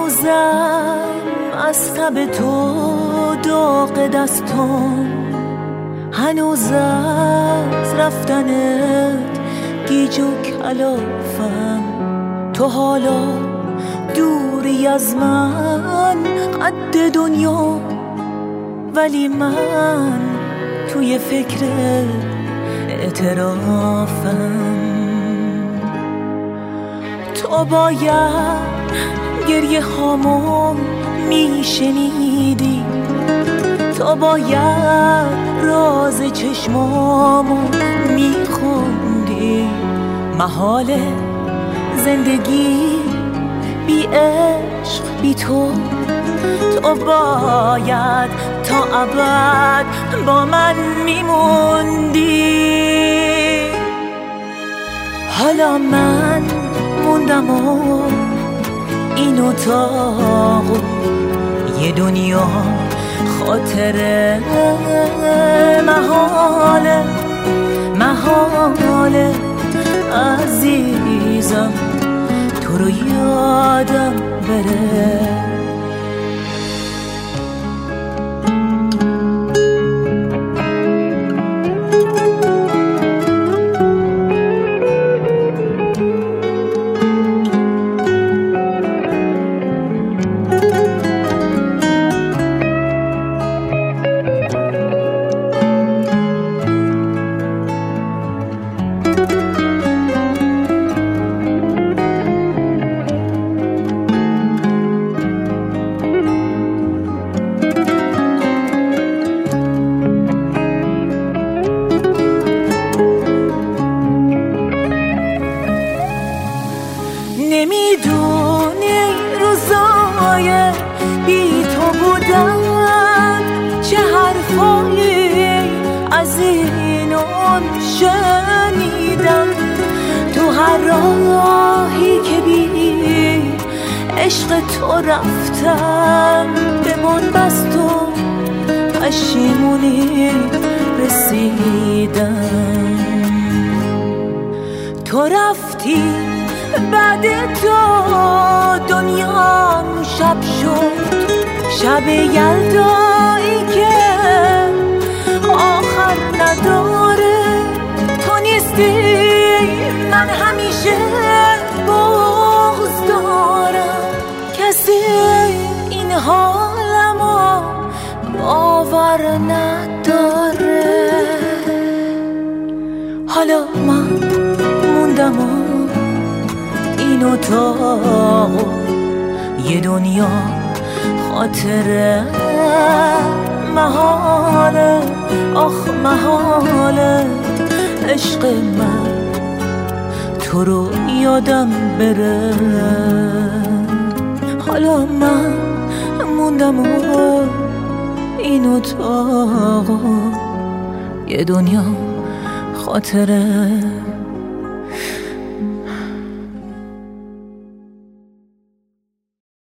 هنوزم از تب تو داغ دستم، هنوز از رفتنت گیج و کلافم. تو حالا دوری از من قد دنیا، ولی من توی فکر اعترافم. تو باید گریه هامو میشنیدی، تو باید راز چشمامو میخوندی. محاله زندگی بی عشق بی تو، تو باید تا ابد با من میموندی. حالا من موندم و این اتاق یه دنیا خاطره، محاله محاله عزیزم تو رو یادم بره. نمیدونی روزای بی تو بودن چه حرفایی از این اون شنیدم. تو هر راهی که بی عشق تو رفتم، به من بست و پشیمونی رسیدم. تو رفتی بعد تو دنیام شب شد، شب یلدایی که آخر نداره. تو نیستی من همیشه بغض دارم، کسی این حالمو باور نداره. حالا من موندم و این اتاق یه دنیا خاطره، محاله آخ محاله عشق من تو رو یادم بره. حالا من موندم و این اتاق یه دنیا خاطره.